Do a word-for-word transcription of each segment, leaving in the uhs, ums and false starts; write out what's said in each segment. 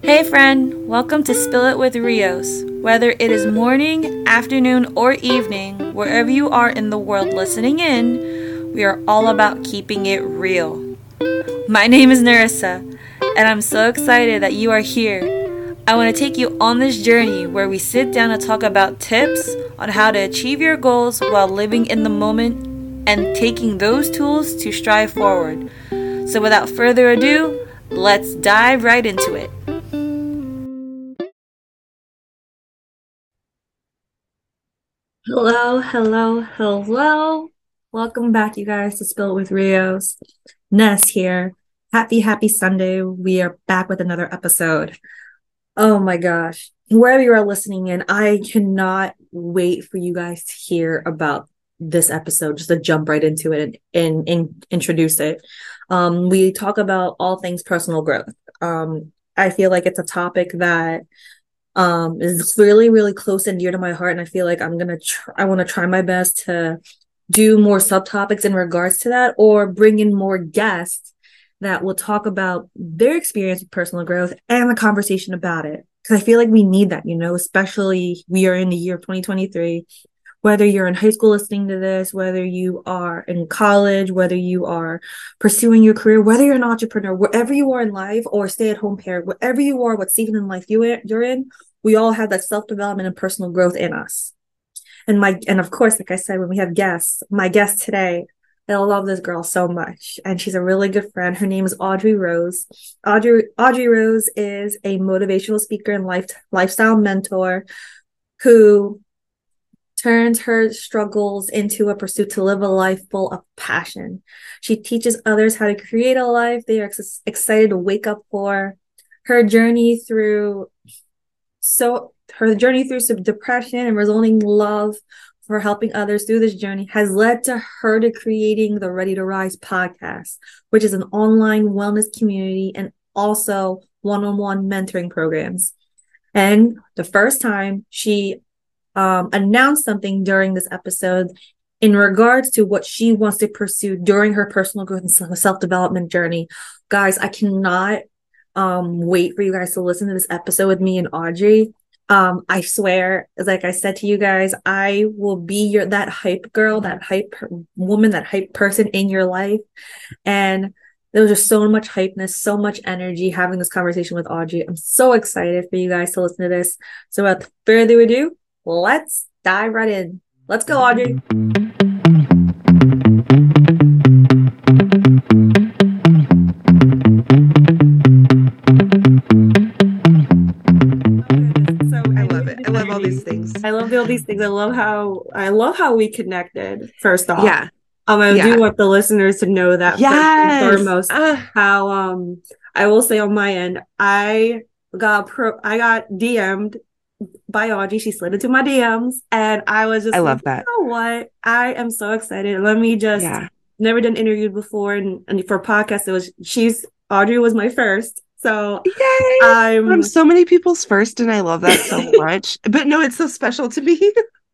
Hey friend, welcome to Spill It with Rios. Whether it is morning, afternoon, or evening, wherever you are in the world listening in, we are all about keeping it real. My name is Narissa, and I'm so excited that you are here. I want to take you on this journey where we sit down and talk about tips on how to achieve your goals while living in the moment and taking those tools to strive forward. So without further ado, let's dive right into it. Hello, hello, hello. Welcome back, you guys, to Spill It with Rios. Ness here. Happy, happy Sunday. We are back with another episode. Oh my gosh. Wherever you are listening in, I cannot wait for you guys to hear about this episode, just to jump right into it and, and, and introduce it. Um, we talk about all things personal growth. Um, I feel like it's a topic that um is really really close and dear to my heart, and I feel like I'm gonna try, I want to try my best to do more subtopics in regards to that, or bring in more guests that will talk about their experience with personal growth and the conversation about it, because I feel like we need that, you know, especially we are in the year of twenty twenty-three. Whether you're in high school listening to this, whether you are in college, whether you are pursuing your career, whether you're an entrepreneur, wherever you are in life, or stay-at-home parent, wherever you are, what season in life you are, you're in, we all have that self-development and personal growth in us. And my and of course, like I said, when we have guests, my guest today, I love this girl so much, and she's a really good friend. Her name is Audrey Rose. Audrey Audrey Rose is a motivational speaker and life lifestyle mentor who turns her struggles into a pursuit to live a life full of passion. She teaches others how to create a life they are ex- excited to wake up for. Her journey through so her journey through some depression and resulting love for helping others through this journey has led to her to creating the Ready to Rise podcast, which is an online wellness community and also one-on-one mentoring programs. And the first time she Um, announced something during this episode in regards to what she wants to pursue during her personal growth and self-development journey. Guys, I cannot um, wait for you guys to listen to this episode with me and Audrey. Um, I swear, like I said to you guys, I will be your that hype girl, that hype woman, that hype person in your life. And there was just so much hypeness, so much energy having this conversation with Audrey. I'm so excited for you guys to listen to this. So without further ado, let's dive right in. Let's go, Audrey. So I love it. I love all these things. I love all these things. I love how I love how we connected. First off, yeah. Um, I yeah. do want the listeners to know that yes. first and foremost. Uh, how um I will say on my end, I got pro I got D M'd by Audrey. She slid into my D Ms, and I was just I like, love that. You know what? I am so excited. Let me just yeah. never done interviewed before, and, and for a podcast, it was she's Audrey was my first. So Yay! I'm I'm so many people's first, and I love that so much. But no, it's so special to me.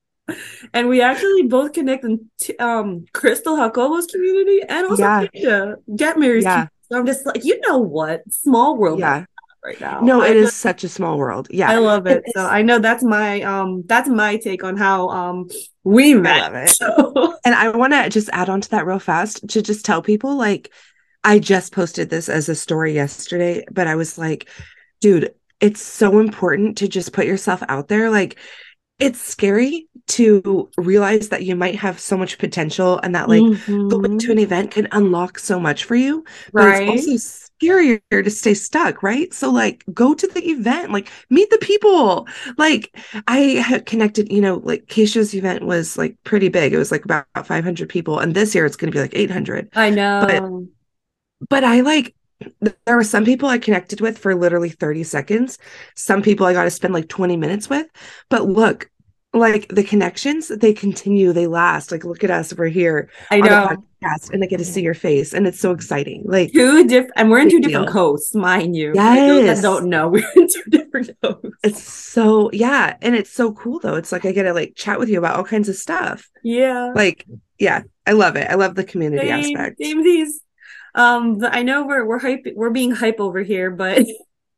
And we actually both connect in t- um Crystal Jacobo's community and also yeah. Kinda, Get Mary's yeah. community. So I'm just like, you know what? Small world. Yeah. Right now. No, I it just, is such a small world. Yeah. I love it. It's, so I know that's my um that's my take on how um we met. I love it. So. And I want to just add on to that real fast to just tell people, like, I just posted this as a story yesterday, but I was like, dude, it's so important to just put yourself out there. Like, it's scary to realize that you might have so much potential and that, like, mm-hmm. going to an event can unlock so much for you, but right. it's also scarier to stay stuck, right? So, like, go to the event, like, meet the people. Like, I had connected, you know, like, Keisha's event was, like, pretty big. It was, like, about five hundred people, and this year it's going to be, like, eight hundred. I know. But, but I, like, there were some people I connected with for literally thirty seconds. Some people I got to spend like twenty minutes with. But look, like, the connections, they continue, they last. Like, look at us, we're here. I know. On the podcast, and I get to see your face, and it's so exciting. Like, two different, and we're in two deal. different coasts, mind you. Yes. I don't know. We're in two different coasts. It's so, yeah. And it's so cool though. It's like I get to, like, chat with you about all kinds of stuff. Yeah. Like, yeah, I love it. I love the community same, aspect. Same these. Um, but I know we're we're hype we're being hype over here, but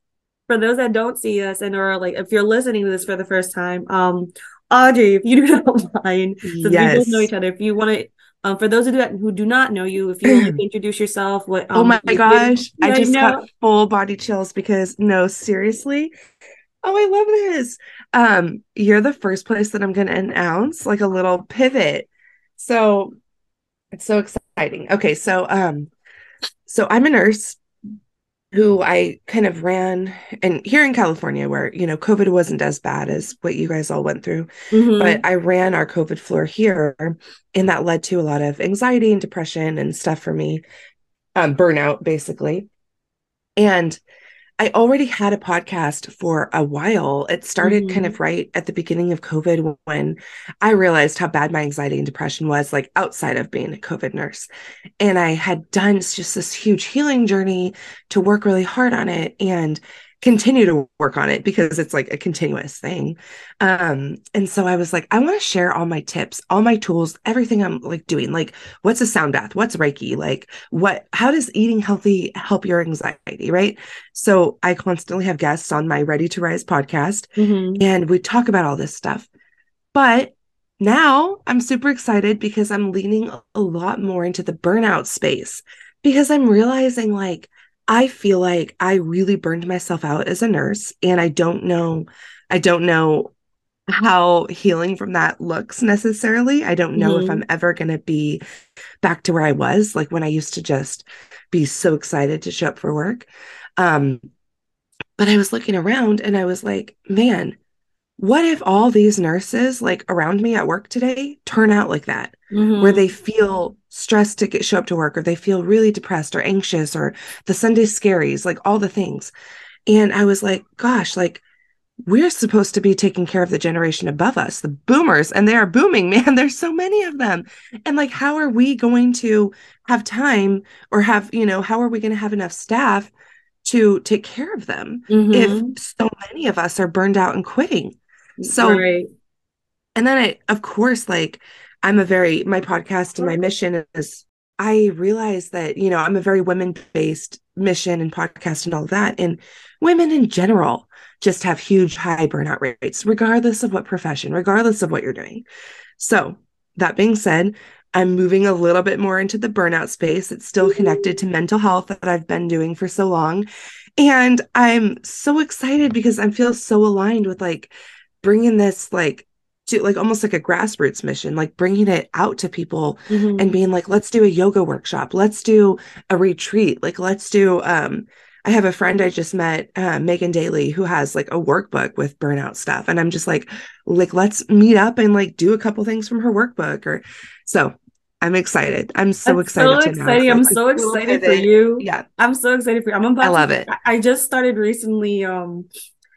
for those that don't see us and are like, if you're listening to this for the first time, um, Audrey, if you do not mind, since we both know Yes. each other, if you want to, um, for those of you that, who do not know you, if you would like to introduce yourself, what, Oh um, my you do, gosh. I I just got know. full body chills because no, seriously. Oh, I love this. Um, you're the first place that I'm going to announce like a little pivot. So it's so exciting. Okay, so um, so I'm a nurse who I kind of ran, and here in California, where you know COVID wasn't as bad as what you guys all went through, but Mm-hmm. I ran our COVID floor here, and that led to a lot of anxiety and depression and stuff for me, um, burnout basically. And I already had a podcast for a while. It started kind Mm-hmm. of right at the beginning of COVID when I realized how bad my anxiety and depression was, like outside of being a COVID nurse. And I had done just this huge healing journey to work really hard on it and continue to work on it because it's like a continuous thing. Um, and so I was like, I want to share all my tips, all my tools, everything I'm like doing. Like, what's a sound bath? What's Reiki? Like, what, how does eating healthy help your anxiety? Right. So I constantly have guests on my Ready to Rise podcast, Mm-hmm. and we talk about all this stuff. But now I'm super excited because I'm leaning a lot more into the burnout space because I'm realizing like I feel like I really burned myself out as a nurse, and I don't know I don't know how healing from that looks necessarily. I don't know if I'm Mm-hmm. ever going to be back to where I was, like when I used to just be so excited to show up for work. Um, but I was looking around and I was like, man, what if all these nurses like around me at work today turn out like that, where they Mm-hmm. feel stressed to get show up to work, or they feel really depressed or anxious, or the Sunday scaries, like all the things. And I was like, gosh, like we're supposed to be taking care of the generation above us, the boomers, and they are booming, man. There's so many of them. And like, how are we going to have time or have, you know, how are we going to have enough staff to take care of them if Mm-hmm. so many of us are burned out and quitting? So, Right. and then I, of course, like I'm a very, my podcast and my mission is I realize that, you know, I'm a very women based mission and podcast and all that. And women in general just have huge high burnout rates, regardless of what profession, regardless of what you're doing. So, that being said, I'm moving a little bit more into the burnout space. It's still connected to mental health that I've been doing for so long. And I'm so excited because I feel so aligned with like bringing this like to like almost like a grassroots mission, like bringing it out to people and Mm-hmm. being like, let's do a yoga workshop, let's do a retreat, like let's do um I have a friend I just met, uh, Megan Daly, who has like a workbook with burnout stuff. And I'm just like, like, let's meet up and like do a couple things from her workbook. Or so I'm excited. I'm so That's so excited to announce exciting. I'm like this so little excited for pivot. you. Yeah, I'm so excited for you. I'm I about to, love it. I I just started recently, um,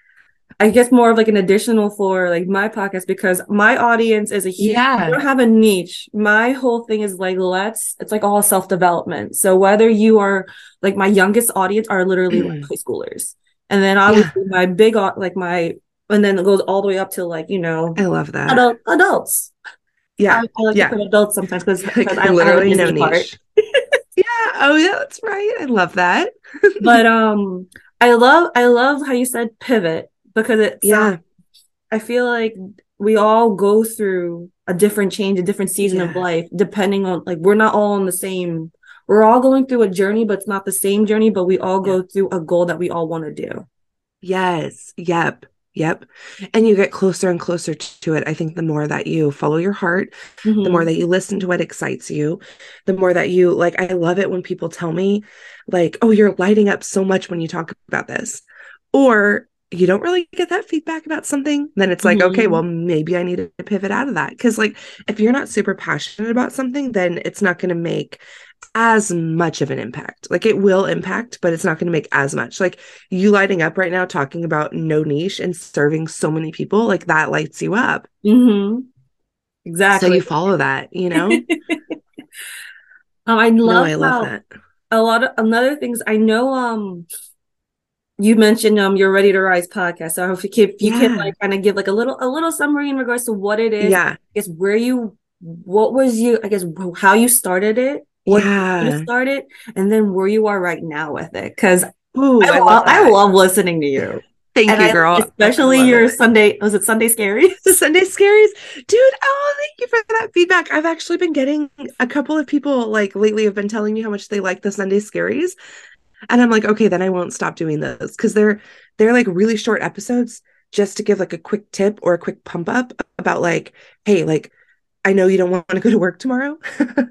I guess more of like an additional for like my podcast because my audience is a huge, I Yeah. don't have a niche. My whole thing is like, let's, it's like all self-development. So whether you are like my youngest audience are literally like high schoolers. And then Yeah, obviously my big, au- like my, and then it goes all the way up to like, you know, I love that. adult adults. I, Yeah. I like to Yeah. put adults sometimes because Like because I, I have a literally no Disney part. niche. Yeah. Oh, yeah, that's right. I love that. But um, I love I love how you said pivot because it's um, Yeah. I feel like we all go through a different change, a different season of Yeah. life, depending on like we're not all on the same. We're all going through a journey, but it's not the same journey. But we all Yeah. go through a goal that we all want to do. Yes. Yep. Yep. And you get closer and closer to it. I think the more that you follow your heart, the more Mm-hmm. that you listen to what excites you, the more that you like, I love it when people tell me, like, oh, you're lighting up so much when you talk about this. Or you don't really get that feedback about something, then it's like, okay, Mm-hmm. well, maybe I need to pivot out of that. Cause like if you're not super passionate about something, then it's not going to make as much of an impact. Like it will impact, but it's not going to make as much. Like you lighting up right now talking about no niche and serving so many people, like that lights you up. Mm-hmm. So Exactly. you follow that, you know? Um, I No, love I love how that. a lot of another things I know. Um, you mentioned um your Ready to Rise podcast. So if you can, if you can Yeah. like kind of give like a little a little summary in regards to what it is, I Yeah. guess where you what was you I guess how you started it, what you Yeah. started, and then where you are right now with it. Because Ooh, I I love love I that. love listening to you. Thank And you, I girl. I, I especially love your it. Sunday, was it Sunday Scaries? Sunday Scaries. Dude, oh, thank you for that feedback. I've actually been getting a couple of people like lately have been telling me how much they like the Sunday Scaries. And I'm like, okay, then I won't stop doing those because they're they're like really short episodes just to give like a quick tip or a quick pump up about like, hey, like I know you don't want to go to work tomorrow,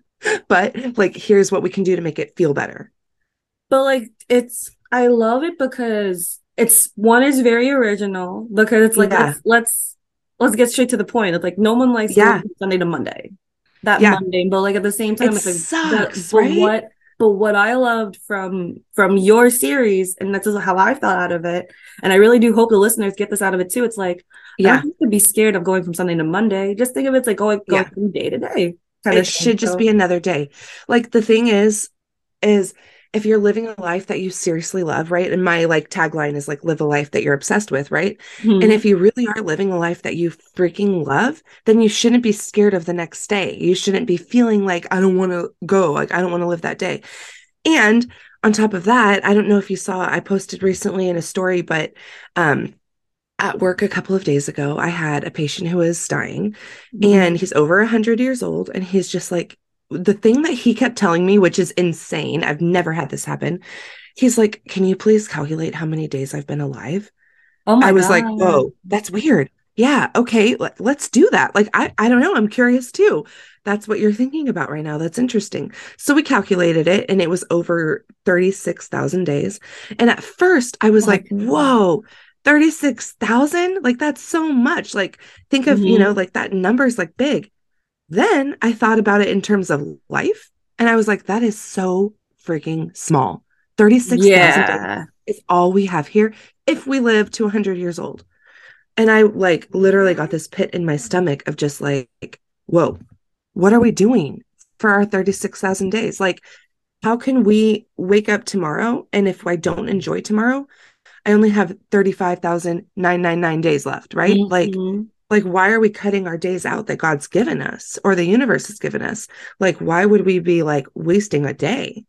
but like here's what we can do to make it feel better. But like it's I love it because it's one is very original because it's like Yeah. let's let's let's get straight to the point. It's like no one likes going Yeah. from Sunday to Monday. That Yeah. Monday, but like at the same It time it's like the sucks, but right? what but what I loved from from your series, and that's just how I felt out of it, and I really do hope the listeners get this out of it too. It's like I don't Yeah. have to be scared of going from Sunday to Monday. Just think of it as like going going Yeah. from day to day kind It of thing. should just be So another day. Like the thing is, is if you're living a life that you seriously love, right? And my like tagline is like live a life that you're obsessed with, right? And mhm. if you really are living a life that you freaking love, then you shouldn't be scared of the next day. You shouldn't be feeling like I don't want to go, like I don't want to live that day. And on top of that, I don't know if you saw, I posted recently in a story, but um at work a couple of days ago, I had a patient who was dying and Mhm. he's over one hundred years old. And he's just like, the thing that he kept telling me, which is insane, I've never had this happen. He's like, can you please calculate how many days I've been alive? Oh I my was like, God. whoa, that's weird. Yeah, okay, let, let's do that. Like, I, I don't know. I'm curious too. That's what you're thinking about right now. That's interesting. So we calculated it and it was over thirty-six thousand days. And at first I Oh was my like, God. whoa, thirty-six thousand? Like, that's so much. Like, think of, you know, Mhm. like that number's like big. Then I thought about it in terms of life and I was like, that is so freaking small. thirty-six thousand days Yeah. is all we have here if we live to one hundred years old. And I like literally got this pit in my stomach of just like, whoa, what are we doing for our thirty-six thousand days? Like, how can we wake up tomorrow? And if I don't enjoy tomorrow, I only have thirty-five thousand nine hundred ninety-nine days left, right? Like, Mhm. like why are we cutting our days out that God's given us or the universe has given us? Like, why would we be like wasting a day?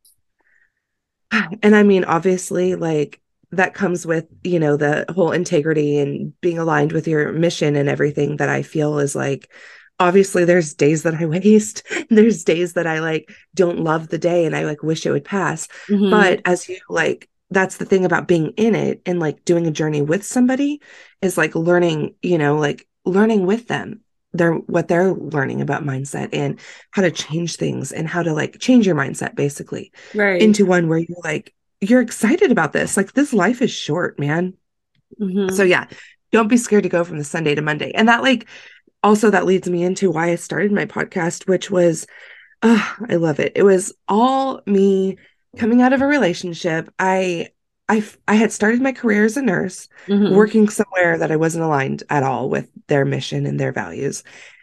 And I mean, obviously, like that comes with, you know, the whole integrity and being aligned with your mission and everything that I feel is like, obviously, there's days that I waste. There's days that I like don't love the day and I like wish it would pass. But Mhm. as you like, that's the thing about being in it and like doing a journey with somebody is like learning, you know, like learning with them. They're what they're learning about mindset and how to change things and how to like change your mindset basically Right. into one where you're like, you're excited about this. Like this life is short, man. So Mhm. yeah, don't be scared to go from the Sunday to Monday. And that like also that leads me into why I started my podcast, which was oh, I love it. It was all me coming out of a relationship. I I I had started my career as a nurse, Mhm. working somewhere that I wasn't aligned at all with their mission and their values.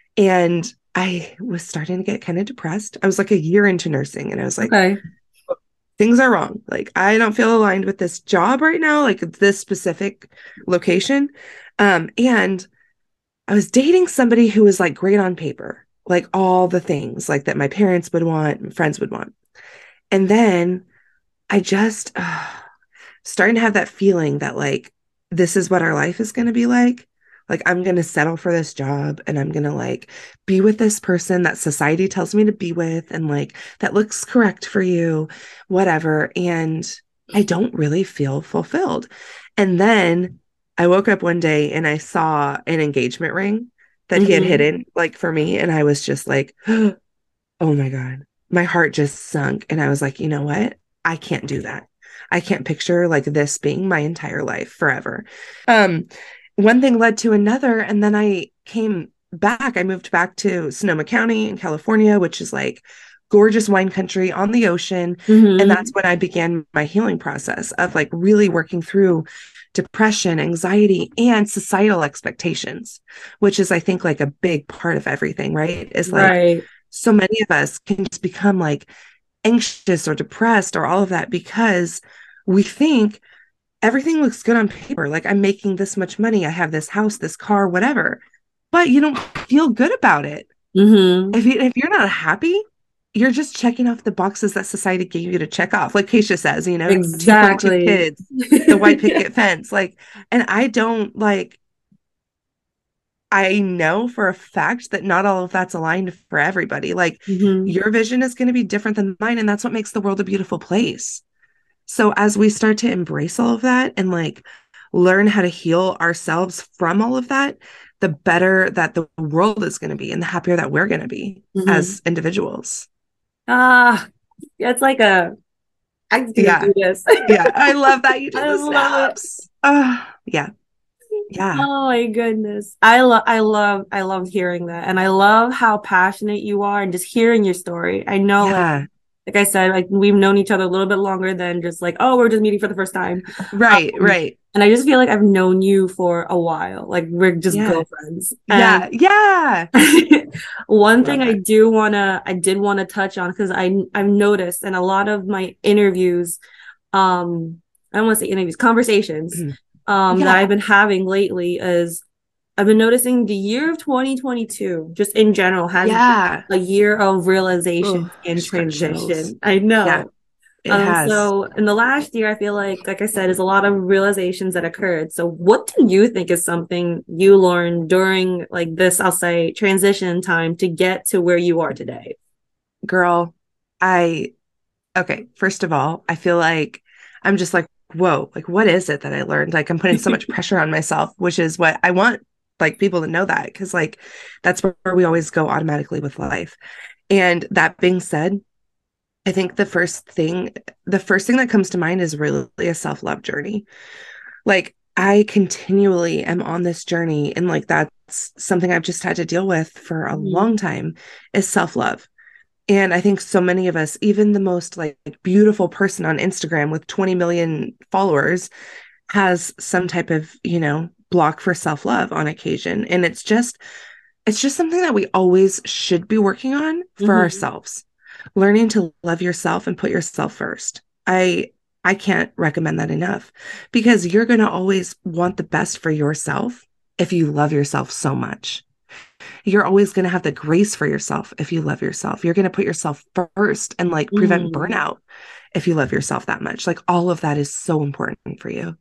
And I was starting to get kind of depressed. I was like a year into nursing and I was like, Okay. things are wrong. Like I don't feel aligned with this job right now, like this specific location. Um, and I was dating somebody who was like great on paper, like all the things like that my parents would want, and friends would want. And then I just uh, starting to have that feeling that like this is what our life is going to be like. Like I'm going to settle for this job and I'm going to like be with this person that society tells me to be with and like that looks correct for you, whatever. And I don't really feel fulfilled. And then I woke up one day and I saw an engagement ring that he had Mhm. hidden like for me and I was just like, oh my God. My heart just sunk and I was like, you know what? I can't do that. I can't picture like this being my entire life forever. Um, one thing led to another, and then I came back. I moved back to Sonoma County in California, which is like gorgeous wine country on the ocean. And that's Mhm. when I began my healing process of like really working through depression, anxiety, and societal expectations, which is, I think, like a big part of everything, right? Is like Right. so many of us can just become like anxious or depressed or all of that because we think everything looks good on paper. Like I'm making this much money, I have this house, this car, whatever, but you don't feel good about it. Mhm. If you if you're not happy, you're just checking off the boxes that society gave you to check off. Like Keisha says, you know, two point two Exactly. kids, the white picket fence. Like, and I don't like, I know for a fact that not all of that's aligned for everybody. Like, Hmm. your vision is going to be different than mine. And that's what makes the world a beautiful place. So, as we start to embrace all of that and like learn how to heal ourselves from all of that, the better that the world is going to be and the happier that we're going to be Hmm. as individuals. Ah, it's like a, I can Yeah. do this. Yeah. I love that you do I the love it. snaps. Uh, yeah. Yeah. Oh my goodness. I love I love I love hearing that. And I love how passionate you are and just hearing your story. I know like Yeah. like I said, like we've known each other a little bit longer than just like, oh, we're just meeting for the first time. Right. Um, Right. and I just feel like I've known you for a while. Like we're just Yeah. girlfriends. Yeah. And Yeah. one thing Love I that. do wanna I did want to touch on because I I've noticed in a lot of my interviews, um, I don't want to say interviews, conversations, um, that Yeah. I've been having lately is I've been noticing the year of twenty twenty-two, just in general, has been Yeah. a year of realization Oh, I and just got chills. transition. I Yeah. know. It Um, has. so in the last year, I feel like, like I said, there's a lot of realizations that occurred. So what do you think is something you learned during like this, I'll say, transition time to get to where you are today? Girl, I, okay. First of all, I feel like I'm just like, whoa, like, what is it that I learned? Like, I'm putting so much pressure on myself, which is what I want, like, people to know that, because, like, that's where we always go automatically with life. And that being said, I think the first thing, the first thing that comes to mind is really a self-love journey. Like, I continually am on this journey, and like that's something I've just had to deal with for a Mhm. long time is self-love. And I think so many of us, even the most like beautiful person on Instagram with twenty million followers, has some type of, you know, block for self-love on occasion. And it's just, it's just something that we always should be working on for Mhm. ourselves. Learning to love yourself and put yourself first. I I can't recommend that enough because you're going to always want the best for yourself if you love yourself so much. You're always going to have the grace for yourself if you love yourself. You're going to put yourself first and like prevent Mhm. burnout if you love yourself that much. Like all of that is so important for you.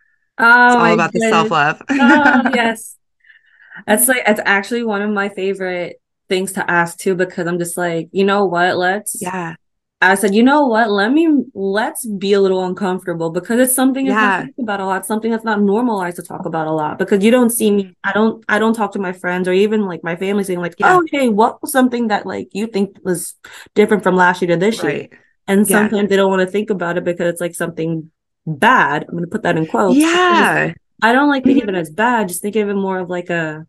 It's Oh all my about the goodness. self-love. Oh yes. That's like it's actually one of my favorite things to ask too, because I'm just like, you know what? Let's Yeah. I said, you know what? Let me let's be a little uncomfortable because it's something that's not Yeah. talked about a lot, something that's not normalized to talk about a lot. Because you don't see me, Mm, I don't I don't talk to my friends or even like my family saying like, yeah. oh hey, what was something that like you think was different from last year to this year? Right. And Yeah. sometimes they don't want to think about it because it's like something bad. I'm gonna put that in quotes. I just Yeah. I don't like thinking of it Mhm. as bad, just think of it more of like a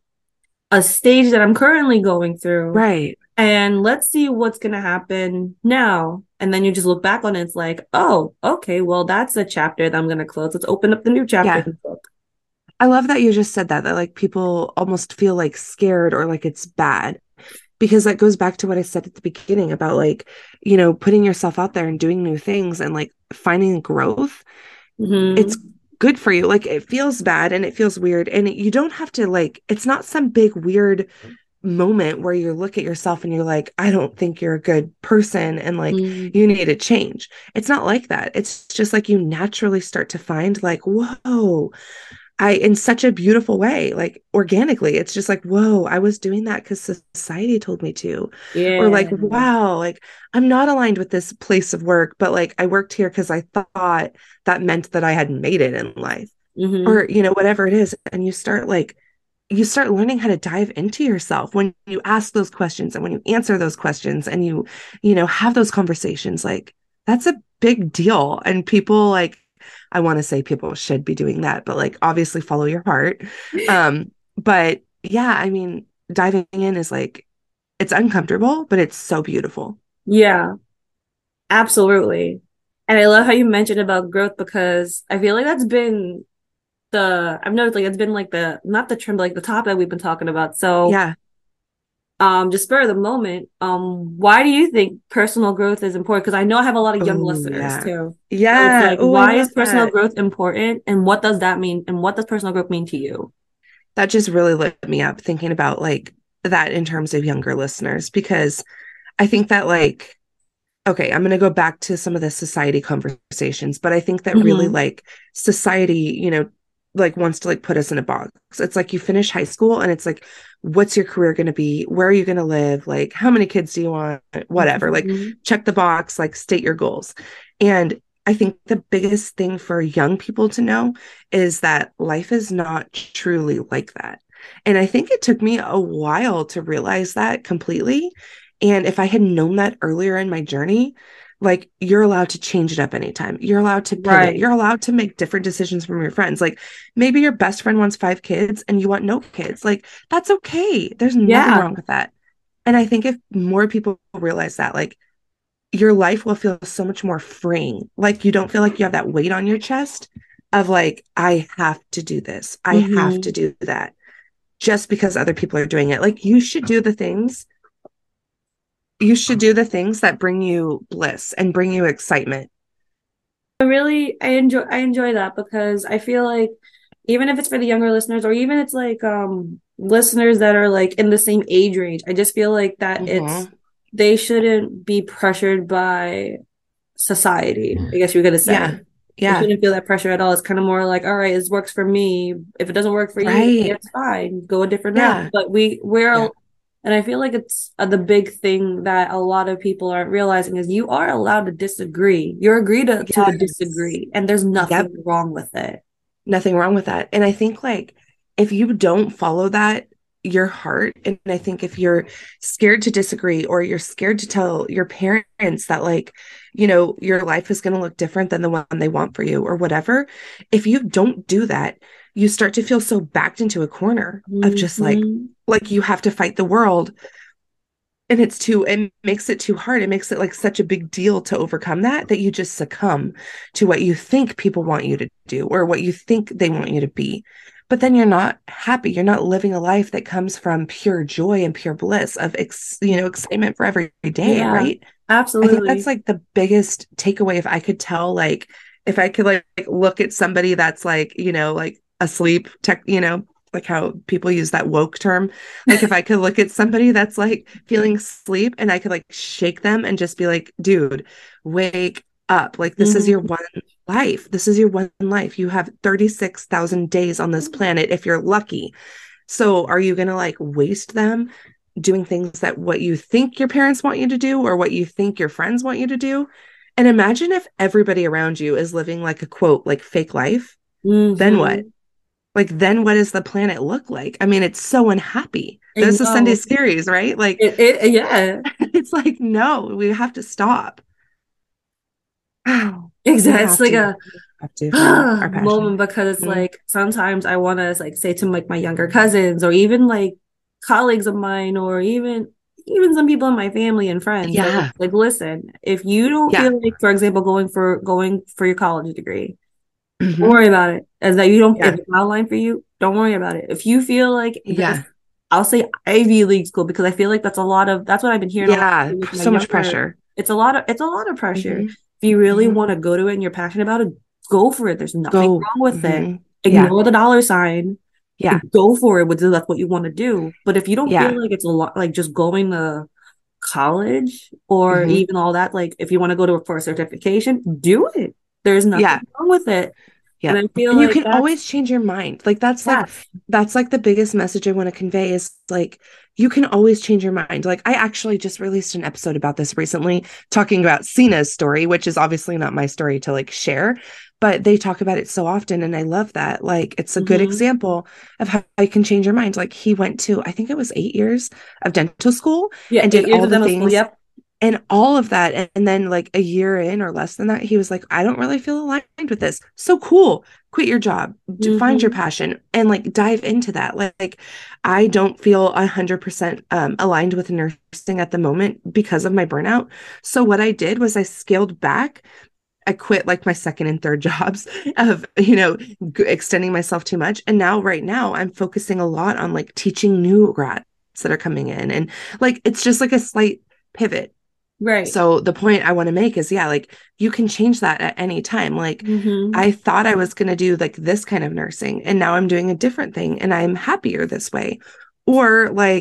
a stage that I'm currently going through Right. and let's see what's going to happen now. And then you just look back on it. It's like, oh, okay, well, that's a chapter that I'm going to close. Let's open up the new chapter in Yeah. the book. I love that you just said that, that like people almost feel like scared or like it's bad because that goes back to what I said at the beginning about like, you know, putting yourself out there and doing new things and like finding growth. It's Mm-hmm. good for you. Like it feels bad and it feels weird. And it, you don't have to like, it's not some big weird moment where you look at yourself and you're like, I don't think you're a good person and like Mm-hmm. you need to change. It's not like that. It's just like you naturally start to find like, whoa, I in such a beautiful way, like organically. It's just like, whoa, I was doing that because society told me to. Or like, Yeah. wow, like I'm not aligned with this place of work, but like I worked here because I thought that meant that I had made it in life. Mm-hmm. Or, you know, whatever it is. And you start like you start learning how to dive into yourself when you ask those questions and when you answer those questions and you, you know, have those conversations. Like that's a big deal. And people like, I want to say people should be doing that, but like obviously follow your heart. Um, but yeah, I mean, diving in is like, it's uncomfortable, but it's so beautiful. Yeah, absolutely. And I love how you mentioned about growth because I feel like that's been the, I've noticed like it's been like the, not the trend, but like the topic that we've been talking about. So Yeah. um just spur of the moment, um why do you think personal growth is important? Because I know I have a lot of young Oh, listeners yeah. too, so it's Yeah. like Oh, I why is love personal that. growth important and what does that mean and what does personal growth mean to you? That just really lit me up thinking about like that in terms of younger listeners because I think that like, okay, I'm going to go back to some of the society conversations, but I think that really Mm-hmm. like society, you know, like wants to like put us in a box. It's like you finish high school and it's like, what's your career going to be? Where are you going to live? Like, how many kids do you want? Whatever. Like, Mm-hmm. check the box, like, state your goals. And I think the biggest thing for young people to know is that life is not truly like that. And I think it took me a while to realize that completely. And if I had known that earlier in my journey, like you're allowed to change it up anytime. You're allowed to pivot. Right. You're allowed to make different decisions from your friends. Like maybe your best friend wants five kids and you want no kids. Like that's okay. There's nothing Yeah. wrong with that. And I think if more people realize that, like your life will feel so much more freeing. Like you don't feel like you have that weight on your chest of like, I have to do this. I have to Mm-hmm. do that just because other people are doing it. Like you should do the things you should do the things that bring you bliss and bring you excitement. I really I enjoy I enjoy that because I feel like even if it's for the younger listeners or even it's like um listeners that are like in the same age range, I just feel like that it's Mm-hmm. they shouldn't be pressured by society, I guess you're gonna say. Yeah. They Yeah. shouldn't feel that pressure at all. It's kind of more like, all right, this works for me. If it doesn't work for you, okay, Right. it's fine. Go a different route. Yeah. But we we're Yeah. and I feel like it's uh, the big thing that a lot of people aren't realizing is you are allowed to disagree. You're agreed to, to a Yes. disagree, and there's Yep. nothing wrong with it. Nothing wrong with that. And I think like if you don't follow that, your heart, and I think if you're scared to disagree or you're scared to tell your parents that like, you know, your life is going to look different than the one they want for you or whatever, if you don't do that, you start to feel so backed into a corner of just like Mm-hmm. like you have to fight the world and it's too it makes it too hard. It makes it like such a big deal to overcome that that you just succumb to what you think people want you to do or what you think they want you to be, but then you're not happy. You're not living a life that comes from pure joy and pure bliss of ex, you know excitement for every day, Yeah, right? I think that's absolutely. like the biggest takeaway. If I could tell, like if I could like look at somebody that's like, you know like asleep tech you know like how people use that woke term. Like if I could look at somebody that's like feeling sleep and I could like shake them and just be like, dude, wake up. Like this is your Mm-hmm. one life. This is your one life. You have thirty-six thousand days on this planet if you're lucky. So are you going to like waste them doing things that what you think your parents want you to do or what you think your friends want you to do? And imagine if everybody around you is living like a quote, like fake life, then what? Mm-hmm. Like, then what does the planet look like? I mean, it's so unhappy. I There's the Sunday know. series, right? Like, It, it yeah. it's like, no, we have to stop. We Exactly. It's have like to, a have to follow our passion. moment because it's Mhm. like sometimes I want to like say to like my younger cousins or even like colleagues of mine or even even some people in my family and friends like Yeah. like listen, if you don't Yeah. feel like for example going for going for your college degree, don't Hmm. worry about it. As that you don't if Yeah. it's not aligned for you, don't worry about it. If you feel like this, Yeah. I'll say Ivy League school because I feel like that's a lot of that's what I've been hearing a lot Yeah. with my So much younger. pressure. It's a lot of it's a lot of pressure. Hmm. If you really Hmm. want to go to it and you're passionate about it, go for it. There's nothing Go. wrong with it. Hmm. Yeah. Ignore the dollar sign. Yeah. Go for it, whether that's what you want to do. But if you don't Yeah. feel like it's a lot like just going to college or Hmm. even all that, like if you want to go to for a certification, do it. There's nothing Yeah. wrong with it. And Yeah. I feel And you like can that's always change your mind. Like that's like yes. that's like the biggest message I want to convey is like you can always change your mind. Like I actually just released an episode about this recently talking about Cena's story, which is obviously not my story to like share, but they talk about it so often and I love that. Like it's a good Mm-hmm. example of how you can change your mind. Like he went to I think it was eight years of dental school Yeah, and eight did years all of the dental school. things Yep. and all of that and, and then like a year in or less than that he was like, I don't really feel aligned with this. So cool, quit your job, find your Mm-hmm. passion and like dive into that. like, like I don't feel one hundred percent um, aligned with nursing at the moment because of my burnout. So what I did was I scaled back. I quit like my second and third jobs of, you know, g- extending myself too much. And now, right now, I'm focusing a lot on like teaching new grads that are coming in. And like, it's just like a slight pivot. Right. So the point I want to make is, yeah, like you can change that at any time. Like Mm-hmm. I thought I was going to do like this kind of nursing, and now I'm doing a different thing and I'm happier this way. Or like,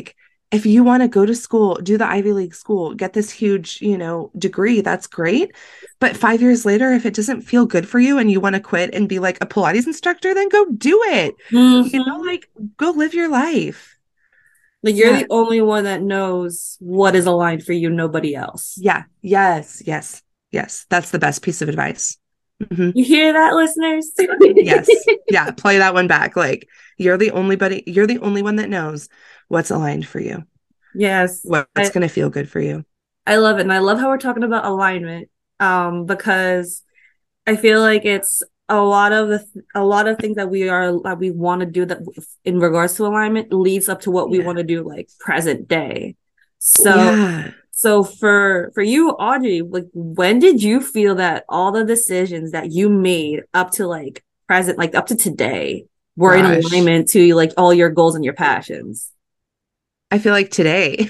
if you want to go to school, do the Ivy League school, get this huge, you know, degree, that's great. But five years later, if it doesn't feel good for you and you want to quit and be like a Pilates instructor, then go do it. You know, Mm-hmm. like go live your life. Like you're Yeah. the only one that knows what is aligned for you, nobody else. Yeah. Yes. Yes. Yes. That's the best piece of advice. Mhm. You hear that, listeners? Yes. Yeah. Play that one back. Like you're the only buddy, you're the only one that knows what's aligned for you, Yes. what's I, going to feel good for you. I love it. And I love how we're talking about alignment. Um, because I feel like it's a lot of the a lot of things that we are that we want to do that in regards to alignment leads up to what we Yeah. want to do like present day. So Yeah. so for for you, Audrey, like when did you feel that all the decisions that you made up to like present, like up to today, were in Gosh. alignment to like all your goals and your passions? I feel like today.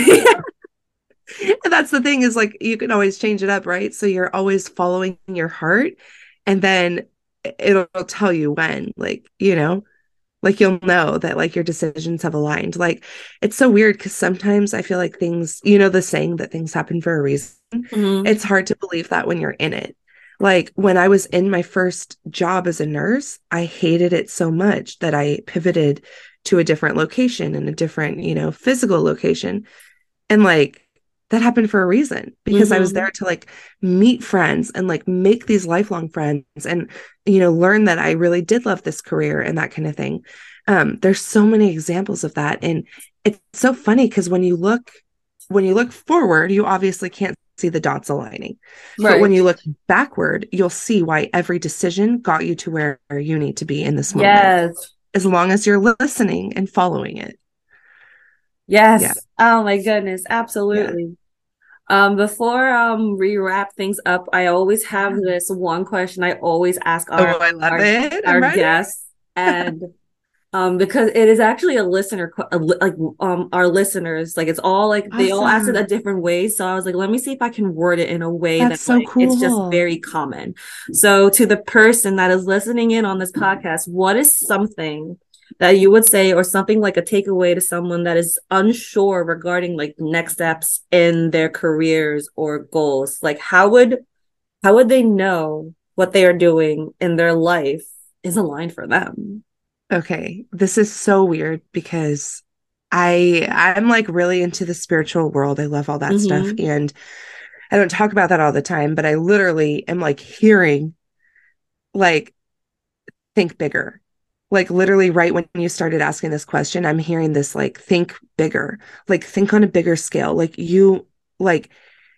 And that's the thing is like you can always change it up, right? So you're always following your heart and then it'll tell you when, like, you know, like you'll know that like your decisions have aligned. Like it's so weird because sometimes I feel like things, you know, the saying that things happen for a reason. Mm-hmm. It's hard to believe that when you're in it. Like when I was in my first job as a nurse, I hated it so much that I pivoted to a different location and a different, you know, physical location. And like that happened for a reason because I was Mm-hmm. there to like meet friends and like make these lifelong friends and, you know, learn that I really did love this career and that kind of thing. Um, there's so many examples of that. And it's so funny because when you look, when you look forward, you obviously can't see the dots aligning. But when Right. you look backward, you'll see why every decision got you to where you need to be in this moment, Yes. as long as you're listening and following it. Yeah. Yes. Oh my goodness. Yeah. Absolutely. Um, before um we wrap things up, I always have Yeah. this one question I always ask Oh, our I love our it. I'm our ready. guests, and um because it is actually a listener que- a li- like um our listeners, like it's all like they all ask it a Awesome. different way. So I was like, let me see if I can word it in a way that That's so like it's just cool. very common. So to the person that is listening in on this podcast, what is something that you would say, or something like a takeaway to someone that is unsure regarding like next steps in their careers or goals? Like how would how would they know what they are doing in their life is aligned for them? Okay. This is so weird because I I'm like really into the spiritual world. I love all that stuff. Mm-hmm. And I don't talk about that all the time, but I literally am like hearing like think bigger. Like literally right when you started asking this question, I'm hearing this like think bigger. Like think on a bigger scale. Like you like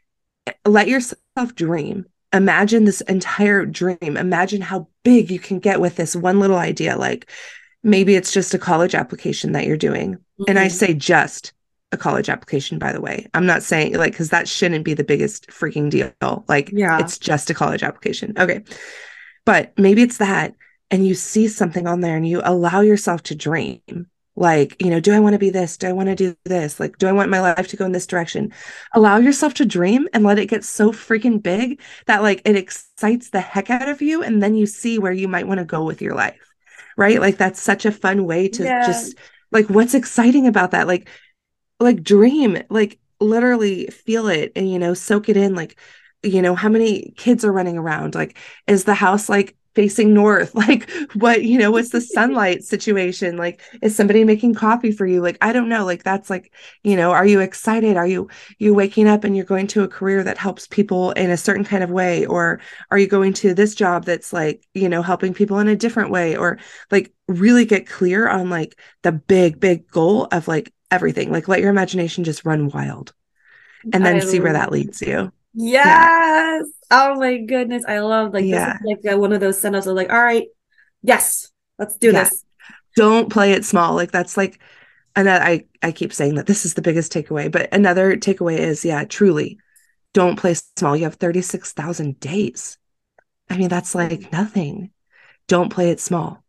let yourself dream. Imagine this entire dream. Imagine how big you can get with this one little idea. Like maybe it's just a college application that you're doing. And I Mm-hmm. say just a college application, by the way. I'm not saying like, because that shouldn't be the biggest freaking deal. Like Yeah. it's just a college application. Okay. But maybe it's that. And you see something on there and you allow yourself to dream. Like, you know, do I want to be this? Do I want to do this? Like, do I want my life to go in this direction? Allow yourself to dream and let it get so freaking big that like it excites the heck out of you. And then you see where you might want to go with your life. Right. Like, that's such a fun way to Yeah. just like, what's exciting about that? Like, like dream, like literally feel it and, you know, soak it in. Like, you know, how many kids are running around? Like, is the house like facing north? Like, what, you know, what's the sunlight situation? Like, is somebody making coffee for you? Like, I don't know. Like, that's like, you know, are you excited? Are you, you waking up and you're going to a career that helps people in a certain kind of way? Or are you going to this job that's like, you know, helping people in a different way? Or like, really get clear on like the big, big goal of like everything. Like, let your imagination just run wild and then I see where that leads you. Yeah. Yes. Oh my goodness. I love like this is Yeah. like uh, one of those setups of like, all right, yes, let's do Yeah. this. Don't play it small. Like that's like another I, I keep saying that this is the biggest takeaway, but another takeaway is yeah, truly don't play small. You have thirty-six thousand days. I mean, that's like nothing. Don't play it small.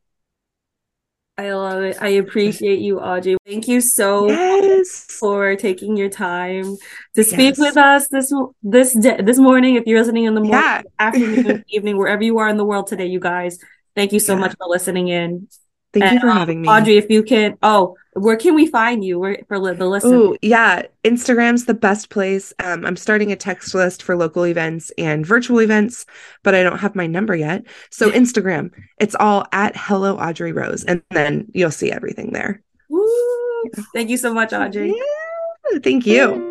I love it. I appreciate you, Audrey. Thank you so Yes. for taking your time to speak with Yes. us this this day, this morning. If you're listening in the morning, Yeah. afternoon, evening, wherever you are in the world today, you guys, thank you so much Yeah. for listening in. Thank And you for um, having me. Audrey, if you can, oh, where can we find you? Where for li- the listen? Oh, yeah. Instagram's the best place. Um, I'm starting a text list for local events and virtual events, but I don't have my number yet. So Instagram, it's all at Hello Audrey Rose, and then you'll see everything there. Woo! Thank you so much, Audrey. Yeah, thank you.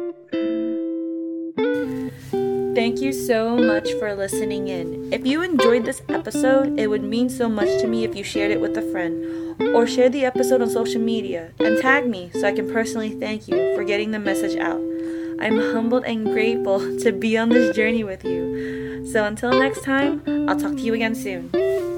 Thank you so much for listening in. If you enjoyed this episode, it would mean so much to me if you shared it with a friend, or share the episode on social media and tag me so I can personally thank you for getting the message out. I'm humbled and grateful to be on this journey with you. So until next time, I'll talk to you again soon.